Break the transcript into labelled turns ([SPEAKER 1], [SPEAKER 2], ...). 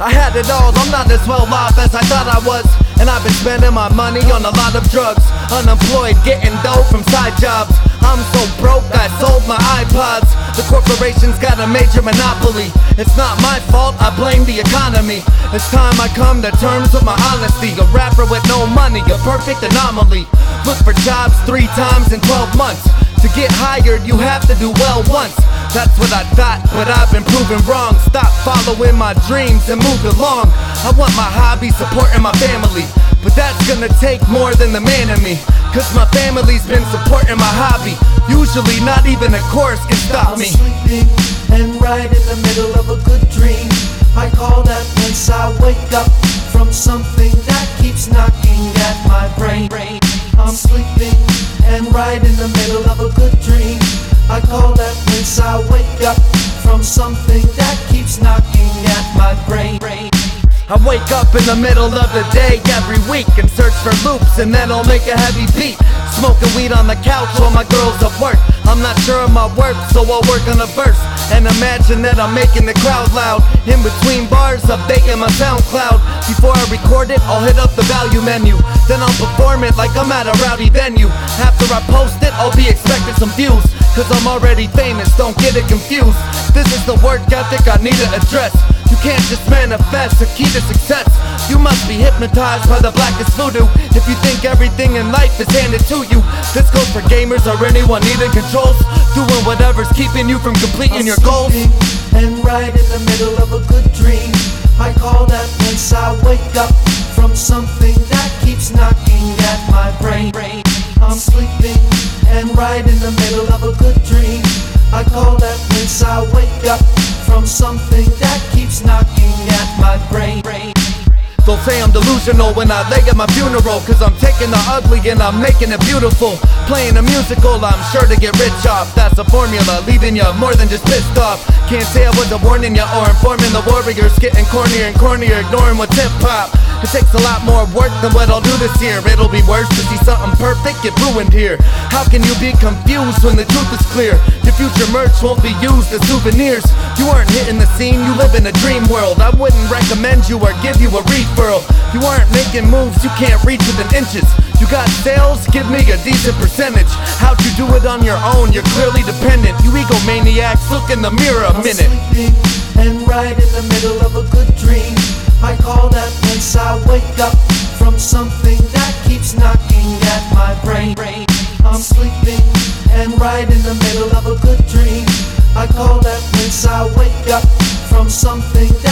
[SPEAKER 1] I had it all, I'm not as well off as I thought I was. And I've been spending my money on a lot of drugs. Unemployed, getting dough from side jobs. I'm so broke, I sold my iPods. The corporation's got a major monopoly. It's not my fault, I blame the economy. It's time I come to terms with my honesty. A rapper with no money, a perfect anomaly. Look for jobs 3 times in 12 months. To get hired, you have to do well once. That's what I thought, but I've been proven wrong. Stop following my dreams and move along. I want my hobby supporting my family, but that's gonna take more than the man in me. Cause my family's been supporting my hobby. Usually not even a chorus can stop me.
[SPEAKER 2] I'm sleeping and right in the middle of a good dream. I call that place I wake up from something that keeps knocking at my brain. I'm sleeping and right in the middle of a good dream. I call that place I wake up from something that keeps knocking at my brain.
[SPEAKER 1] I wake up in the middle of the day every week and search for loops, and then I'll make a heavy beat. Smoking weed on the couch while my girl's at work. I'm not sure of my work, so I'll work on a verse and imagine that I'm making the crowd loud. In between bars, updating my SoundCloud. Before I record it, I'll hit up the value menu. Then I'll perform it like I'm at a rowdy venue. After I post it, I'll be expecting some views, cause I'm already famous, don't get it confused. This is the work ethic I need to address. You can't just manifest a key to success. You must be hypnotized by the blackest voodoo if you think everything in life is handed to you. This goes for gamers or anyone needing controls, doing whatever's keeping you from completing your goals.
[SPEAKER 2] And right in the middle of a good dream, I call that place I wake up from something that keeps knocking at my brain. I'm sleeping and right in the middle of a good dream. I call that place I wake up from something that keeps knocking at my brain.
[SPEAKER 1] They'll say I'm delusional when I lay at my funeral, cause I'm taking the ugly and I'm making it beautiful. Playing a musical I'm sure to get rich off. That's a formula, leaving you more than just pissed off. Can't say I wasn't warning you or informing the warriors. Getting cornier and cornier, ignoring what's hip-hop. It takes a lot more work than what I'll do this year. It'll be worse to see something perfect get ruined here. How can you be confused when the truth is clear? Your future merch won't be used as souvenirs. You aren't hitting the scene, you live in a dream world. I wouldn't recommend you or give you a referral. You aren't making moves you can't reach within inches. You got sales, give me a decent percentage. How'd you do it on your own? You're clearly dependent. You egomaniacs, look in the mirror a minute.
[SPEAKER 2] I'm sleeping and right in the middle of a good dream. I call that place I wake up from something that keeps knocking at my brain. I'm sleeping and right in the middle of a good dream. I call that place I wake up from something